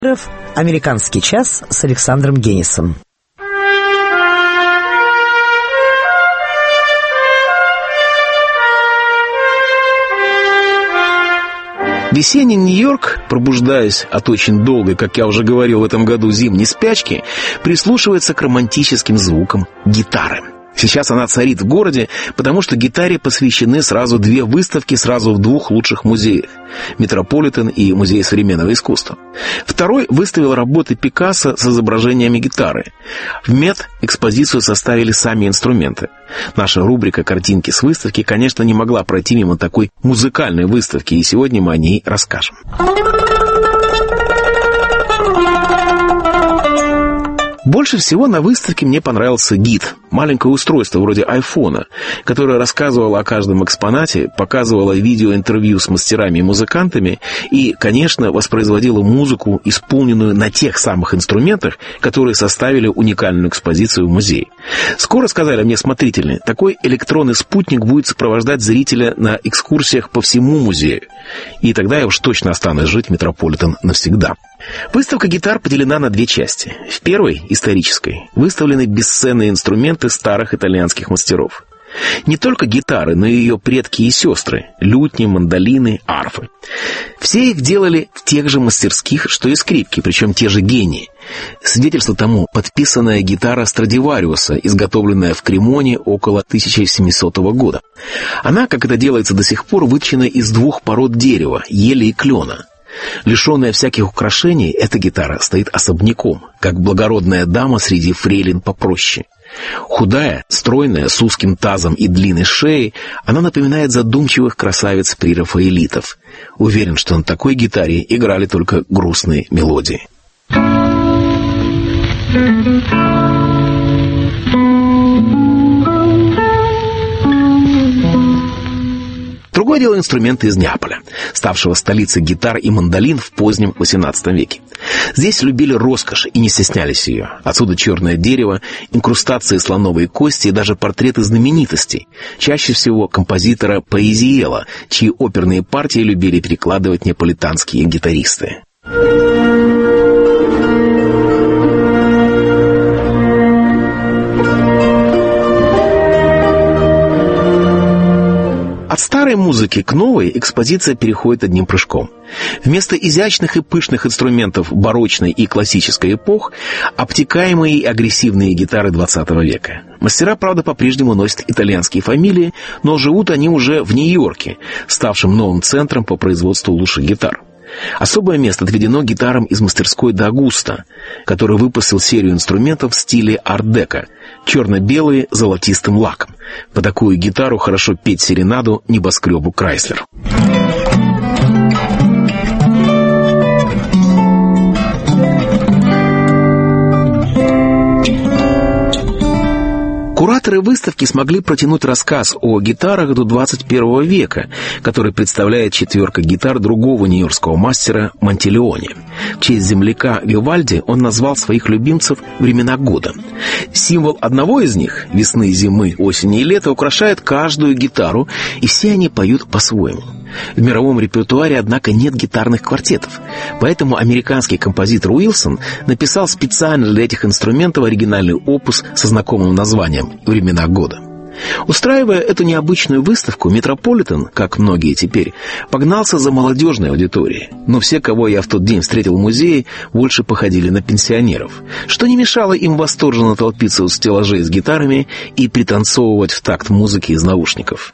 «Американский час» с Александром Генисом. Весенний Нью-Йорк, пробуждаясь от очень долгой, как я уже говорил в этом году, зимней спячки, прислушивается к романтическим звукам гитары. Сейчас она царит в городе, потому что гитаре посвящены сразу две выставки сразу в двух лучших музеях – Метрополитен и Музей современного искусства. Второй выставил работы Пикассо с изображениями гитары. В МЕТ экспозицию составили сами инструменты. Наша рубрика «Картинки с выставки», конечно, не могла пройти мимо такой музыкальной выставки, и сегодня мы о ней расскажем. Больше всего на выставке мне понравился гид. Маленькое устройство вроде айфона, которое рассказывало о каждом экспонате, показывало видеоинтервью с мастерами и музыкантами и, конечно, воспроизводило музыку, исполненную на тех самых инструментах, которые составили уникальную экспозицию в музее. Скоро, сказали мне смотрители, такой электронный спутник будет сопровождать зрителя на экскурсиях по всему музею. И тогда я уж точно останусь жить в Метрополитен навсегда. Выставка гитар поделена на две части. В первой, исторической, выставлены бесценные инструменты старых итальянских мастеров. Не только гитары, но и ее предки и сестры – лютни, мандолины, арфы. Все их делали в тех же мастерских, что и скрипки, причем те же гении. Свидетельство тому – подписанная гитара Страдивариуса, изготовленная в Кремоне около 1700 года. Она, как это делается до сих пор, выточена из двух пород дерева – ели и клена. Лишенная всяких украшений, эта гитара стоит особняком, как благородная дама среди фрейлин попроще. Худая, стройная, с узким тазом и длинной шеей, она напоминает задумчивых красавиц-прерафаэлитов. Уверен, что на такой гитаре играли только грустные мелодии. Другое дело инструменты из Неаполя, ставшего столицей гитар и мандолин в позднем XVIII веке. Здесь любили роскошь и не стеснялись ее. Отсюда черное дерево, инкрустации слоновой кости и даже портреты знаменитостей. Чаще всего композитора Паизиелла, чьи оперные партии любили перекладывать неаполитанские гитаристы. От старой музыки к новой экспозиция переходит одним прыжком. Вместо изящных и пышных инструментов барочной и классической эпох обтекаемые и агрессивные гитары XX века. Мастера, правда, по-прежнему носят итальянские фамилии, но живут они уже в Нью-Йорке, ставшем новым центром по производству лучших гитар. Особое место отведено гитарам из мастерской Д'Агуста, который выпустил серию инструментов в стиле арт-деко, черно-белые с золотистым лаком. По такую гитару хорошо петь серенаду небоскребу Крайслер. Кураторы выставки смогли протянуть рассказ о гитарах до 21 века, который представляет четверка гитар другого нью-йоркского мастера Монтильоне. В честь земляка Вивальди он назвал своих любимцев времена года. Символ одного из них – весны, зимы, осени и лета – украшает каждую гитару, и все они поют по-своему. В мировом репертуаре, однако, нет гитарных квартетов, поэтому американский композитор Уилсон написал специально для этих инструментов оригинальный опус со знакомым названием «Времена года». Устраивая эту необычную выставку, Метрополитен, как многие теперь, погнался за молодежной аудиторией. Но все, кого я в тот день встретил в музее, больше походили на пенсионеров, что не мешало им восторженно толпиться у стеллажей с гитарами и пританцовывать в такт музыки из наушников.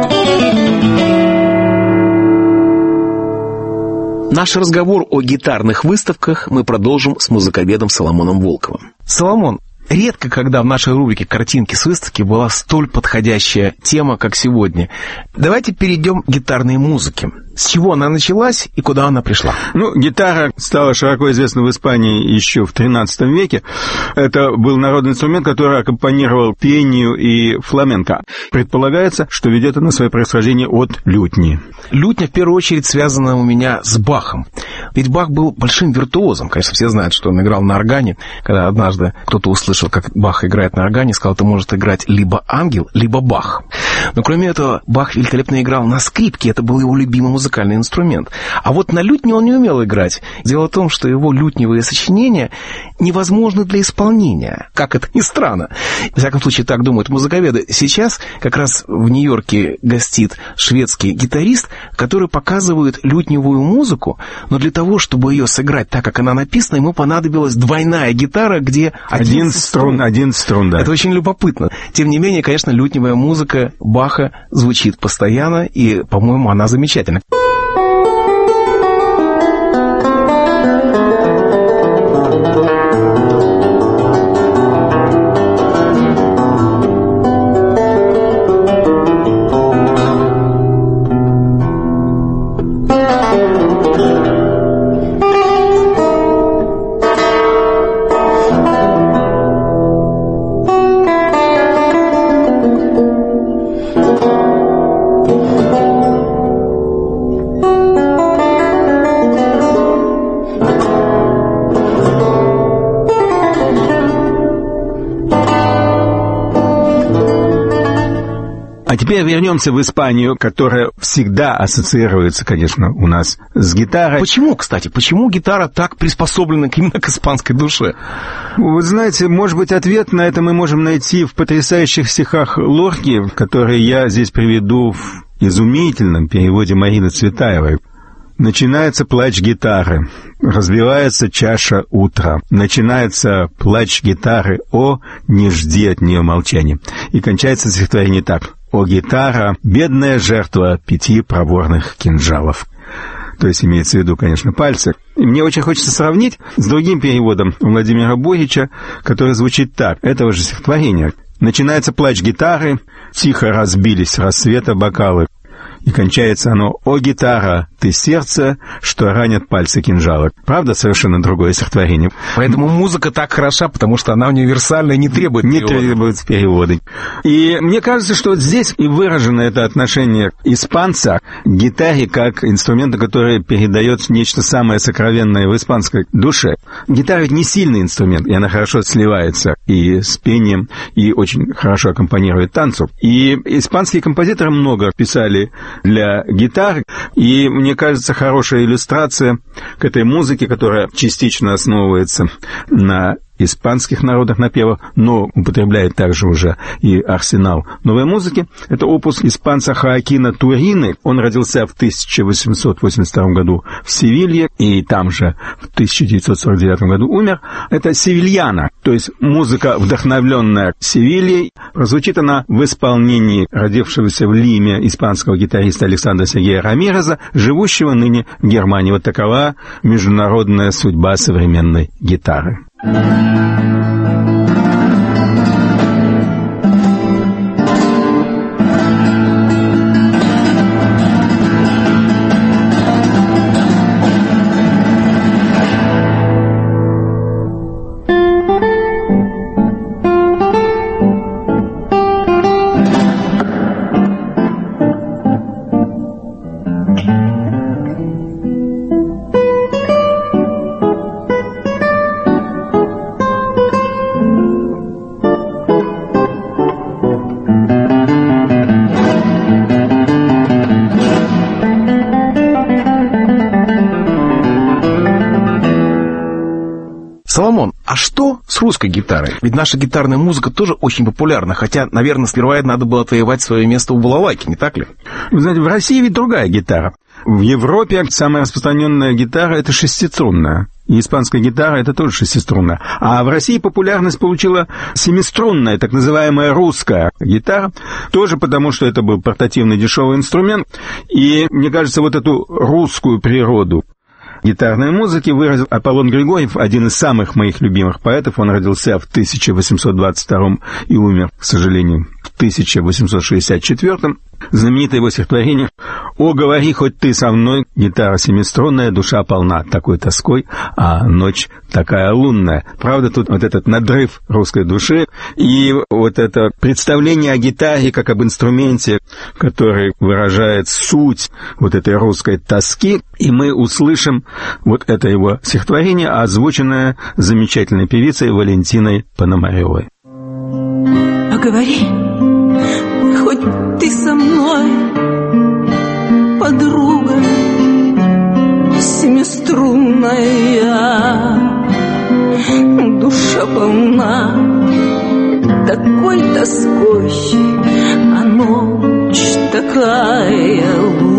Наш разговор о гитарных выставках мы продолжим с музыковедом Соломоном Волковым. Соломон, редко когда в нашей рубрике «Картинки с выставки» была столь подходящая тема, как сегодня. Давайте перейдем к гитарной музыке. С чего она началась и куда она пришла? Гитара стала широко известна в Испании еще в XIII веке. Это был народный инструмент, который аккомпанировал пению и фламенко. Предполагается, что ведет она свое происхождение от лютни. Лютня, в первую очередь, связана у меня с Бахом. Ведь Бах был большим виртуозом. Конечно, все знают, что он играл на органе. Когда однажды кто-то услышал, как Бах играет на органе, сказал, это может играть либо ангел, либо Бах. Но кроме этого, Бах великолепно играл на скрипке, это был его любимый музыкальный инструмент. А вот на лютне он не умел играть. Дело в том, что его лютневые сочинения невозможны для исполнения, как это ни странно. Во всяком случае, так думают музыковеды. Сейчас как раз в Нью-Йорке гостит шведский гитарист, который показывает лютневую музыку, но для того, чтобы ее сыграть так, как она написана, ему понадобилась двойная гитара, где 11 струн, да. Это очень любопытно. Тем не менее, конечно, лютневая музыка Баха звучит постоянно, и, по-моему, она замечательна. А теперь вернемся в Испанию, которая всегда ассоциируется, конечно, у нас с гитарой. Почему, кстати, почему гитара так приспособлена именно к испанской душе? Вы знаете, может быть, ответ на это мы можем найти в потрясающих стихах Лорки, которые я здесь приведу в изумительном переводе Марины Цветаевой. Начинается плач гитары, разбивается чаша утра. Начинается плач гитары, о, не жди от нее молчания. И кончается стихотворение так. О, гитара, бедная жертва 5 проворных кинжалов. То есть имеется в виду, конечно, пальцы. И мне очень хочется сравнить с другим переводом Владимира Богича, который звучит так, этого же стихотворения. Начинается плач гитары, тихо разбились рассвета бокалы. И кончается оно: «О, гитара, ты сердце, что ранят пальцы кинжала». Правда, совершенно другое стихотворение. Поэтому музыка так хороша, потому что она универсальная, не требует перевода. И мне кажется, что вот здесь и выражено это отношение испанца к гитаре как инструменту, который передает нечто самое сокровенное в испанской душе. Гитара ведь не сильный инструмент, и она хорошо сливается и с пением, и очень хорошо аккомпанирует танцу. И испанские композиторы много писали для гитар, и, мне кажется, хорошая иллюстрация к этой музыке, которая частично основывается на испанских народных напевах, но употребляет также уже и арсенал новой музыки. Это опус испанца Хоакина Турины. Он родился в 1882 году в Севилье, и там же в 1949 году умер. Это севильяна, то есть музыка, вдохновленная Севильей. Прозвучит она в исполнении родившегося в Лиме испанского гитариста Александра Сергея Рамиреза, живущего ныне в Германии. Вот такова международная судьба современной гитары. Соломон, а что с русской гитарой? Ведь наша гитарная музыка тоже очень популярна, хотя, наверное, сперва надо было отвоевать свое место у балалайки, не так ли? Вы знаете, в России ведь другая гитара. В Европе самая распространенная гитара — это шестиструнная. И испанская гитара — это тоже шестиструнная. А в России популярность получила семиструнная, так называемая русская гитара. Тоже потому, что это был портативный дешевый инструмент. И, мне кажется, вот эту русскую природу гитарной музыки выразил Аполлон Григорьев, один из самых моих любимых поэтов. Он родился в 1822 и умер, к сожалению, в 1864. Знаменитое его стихотворение «О, говори хоть ты со мной, гитара семиструнная, душа полна такой тоской, а ночь такая лунная». Правда, тут вот этот надрыв русской души и вот это представление о гитаре как об инструменте, который выражает суть вот этой русской тоски, и мы услышим вот это его стихотворение, озвученное замечательной певицей Валентиной Пономаревой. А говори, хоть ты подруга семиструнная, душа полна такой тоской, а ночь такая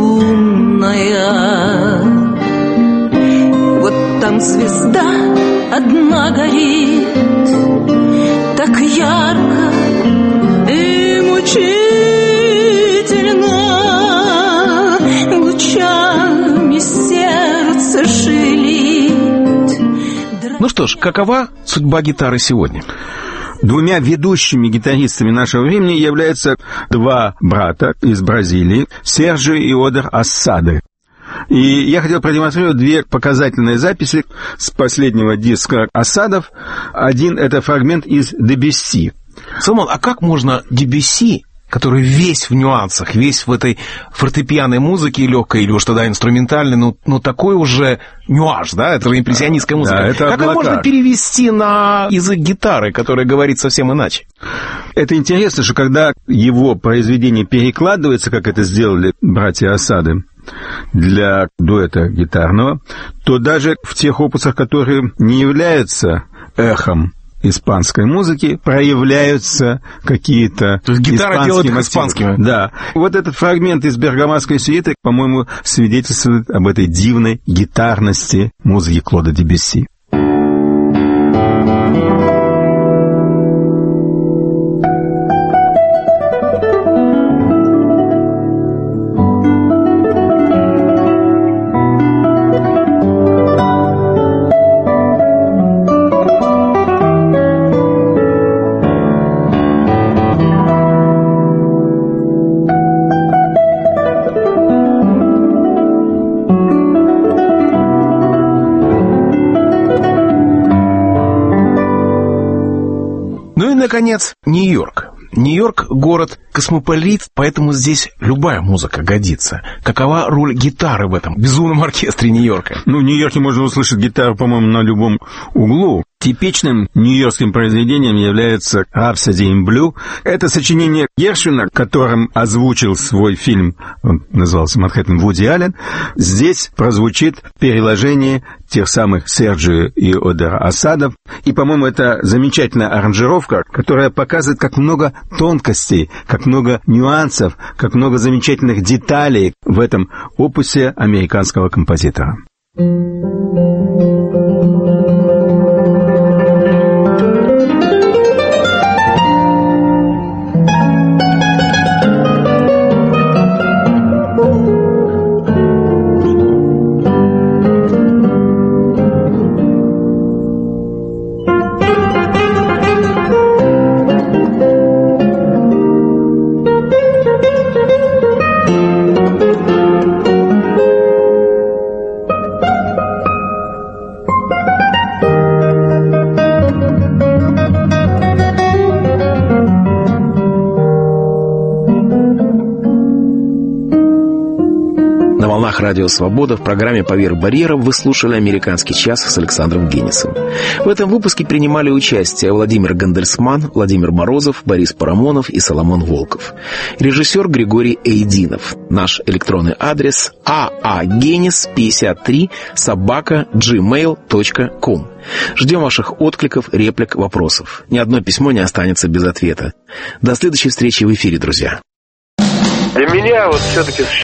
лунная. Вот там звезда одна горит, так ярко и мучительно, лучами сердце шилит. Ну что ж, какова судьба гитары сегодня? Двумя ведущими гитаристами нашего времени являются два брата из Бразилии, Серджио и Одер Ассады. И я хотел продемонстрировать две показательные записи с последнего диска Ассадов. Один — это фрагмент из Дебюсси. Салман, а как можно Дебюсси, который весь в нюансах, весь в этой фортепианной музыке легкой или уж тогда инструментальной, ну такой уже нюанс, да? Это же импрессионистская музыка. Да, это как можно перевести на язык гитары, который говорит совсем иначе? Это интересно, что когда его произведение перекладывается, как это сделали братья Ассады, для дуэта гитарного, то даже в тех опусах, которые не являются эхом испанской музыки, проявляются какие-то... То есть гитара делает их испанскими. Да. Вот этот фрагмент из «Бергамасской сюиты», по-моему, свидетельствует об этой дивной гитарности музыки Клода Дебюсси. Наконец, Нью-Йорк. Нью-Йорк — город космополит, поэтому здесь любая музыка годится. Какова роль гитары в этом безумном оркестре Нью-Йорка? Ну, в Нью-Йорке можно услышать гитару, по-моему, на любом углу. Типичным нью-йоркским произведением является «Rhapsody in Blue». Это сочинение Гершвина, которым озвучил свой фильм, он назывался «Манхэттен», Вуди Аллен. Здесь прозвучит переложение тех самых Серджио и Одера Ассадов. И, по-моему, это замечательная аранжировка, которая показывает, как много тонкостей, как много нюансов, как много замечательных деталей в этом опусе американского композитора. Радио «Свобода» в программе «Поверх барьеров» вы слушали «Американский час» с Александром Генисом. В этом выпуске принимали участие Владимир Гандельсман, Владимир Морозов, Борис Парамонов и Соломон Волков. Режиссер Григорий Эйдинов. Наш электронный адрес aagenis53@gmail.com. Ждем ваших откликов, реплик, вопросов. Ни одно письмо не останется без ответа. До следующей встречи в эфире, друзья. Для меня вот все-таки